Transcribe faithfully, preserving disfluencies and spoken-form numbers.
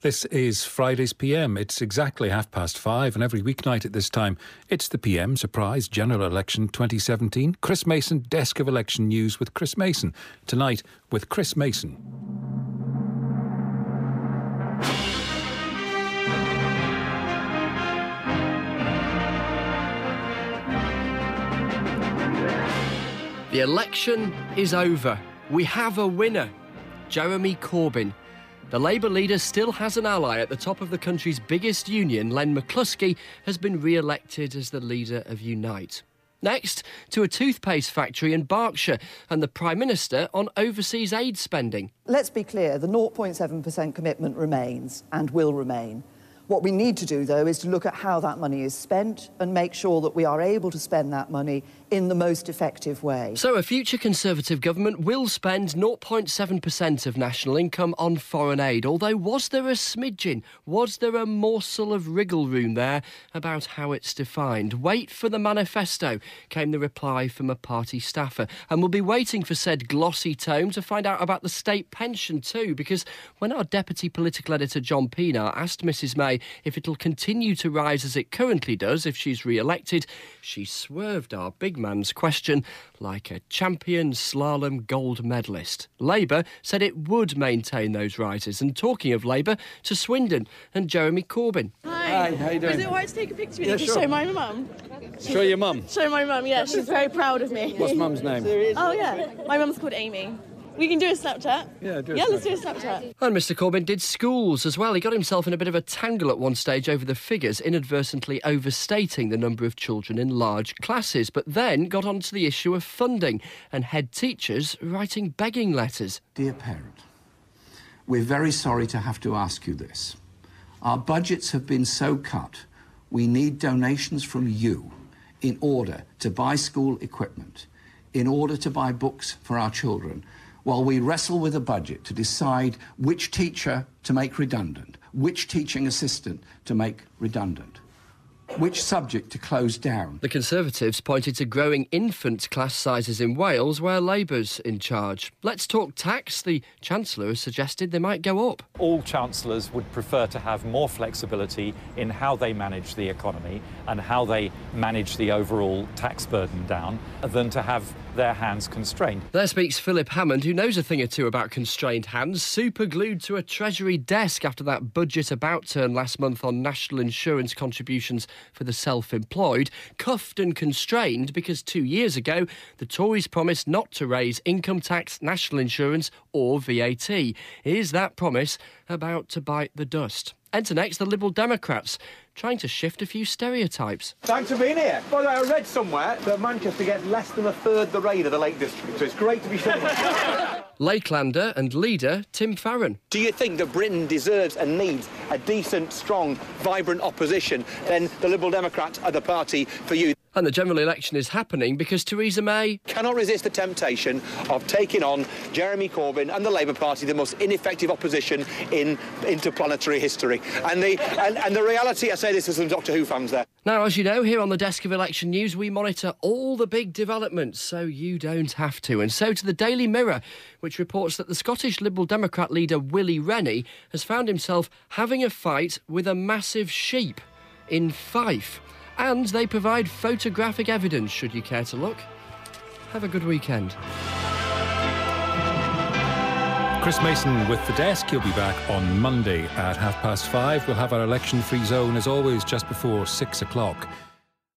This is Friday's P M. It's exactly half past five, and every weeknight at this time, it's the P M Surprise General Election twenty seventeen. Chris Mason, Desk of Election News with Chris Mason. Tonight with Chris Mason. The election is over. We have a winner. Jeremy Corbyn. The Labour leader still has an ally at the top of the country's biggest union. Len McCluskey has been re-elected as the leader of Unite. Next, to a toothpaste factory in Berkshire and the Prime Minister on overseas aid spending. Let's be clear, the zero point seven percent commitment remains and will remain. What we need to do, though, is to look at how that money is spent and make sure that we are able to spend that money in the most effective way. So a future Conservative government will spend zero point seven percent of national income on foreign aid, although was there a smidgen? Was there a morsel of wriggle room there about how it's defined? Wait for the manifesto, came the reply from a party staffer. And we'll be waiting for said glossy tome to find out about the state pension too, because when our deputy political editor John Pienaar asked Missus May if it'll continue to rise as it currently does if she's re-elected, she swerved our big man's question like a champion slalom gold medalist. Labour said it would maintain those rises. And talking of Labour, to Swindon and Jeremy Corbyn. Hi. Hi, how you doing? Is it alright to take a picture with Yeah, you to sure. show my mum? Show your mum. Show my mum, yeah. She's very proud of me. What's mum's name? Oh, yeah. My mum's called Amy. We can do a Snapchat. Yeah, do a Yeah, let's Snapchat. do a Snapchat. And Mister Corbyn did schools as well. He got himself in a bit of a tangle at one stage over the figures, inadvertently overstating the number of children in large classes, but then got onto the issue of funding and head teachers writing begging letters. Dear parent, we're very sorry to have to ask you this. Our budgets have been so cut, we need donations from you in order to buy school equipment, in order to buy books for our children, while we wrestle with a budget to decide which teacher to make redundant, which teaching assistant to make redundant, which subject to close down. The Conservatives pointed to growing infant class sizes in Wales, where Labour's in charge. Let's talk tax. The Chancellor has suggested they might go up. All chancellors would prefer to have more flexibility in how they manage the economy and how they manage the overall tax burden down than to have their hands constrained. There speaks Philip Hammond, who knows a thing or two about constrained hands, super glued to a Treasury desk after that budget about turn last month on national insurance contributions for the self-employed, cuffed and constrained because two years ago the Tories promised not to raise income tax, national insurance or V A T. Is that promise about to bite the dust? Enter next the Liberal Democrats, trying to shift a few stereotypes. Thanks for being here. By the way, I read somewhere that Manchester gets less than a third the rain of the Lake District, so it's great to be somewhere. Lakelander and leader Tim Farron. Do you think that Britain deserves and needs a decent, strong, vibrant opposition? Then the Liberal Democrats are the party for you. And the general election is happening because Theresa May Cannot resist the temptation of taking on Jeremy Corbyn and the Labour Party, the most ineffective opposition in interplanetary history. And the and, and the reality, I say this as some Doctor Who fans there. Now, as you know, here on the Desk of Election News, we monitor all the big developments, so you don't have to. And so to the Daily Mirror, which reports that the Scottish Liberal Democrat leader Willie Rennie has found himself having a fight with a massive sheep in Fife. And they provide photographic evidence, should you care to look. Have a good weekend. Chris Mason with The Desk. He'll be back on Monday at half past five. We'll have our election-free zone, as always, just before six o'clock.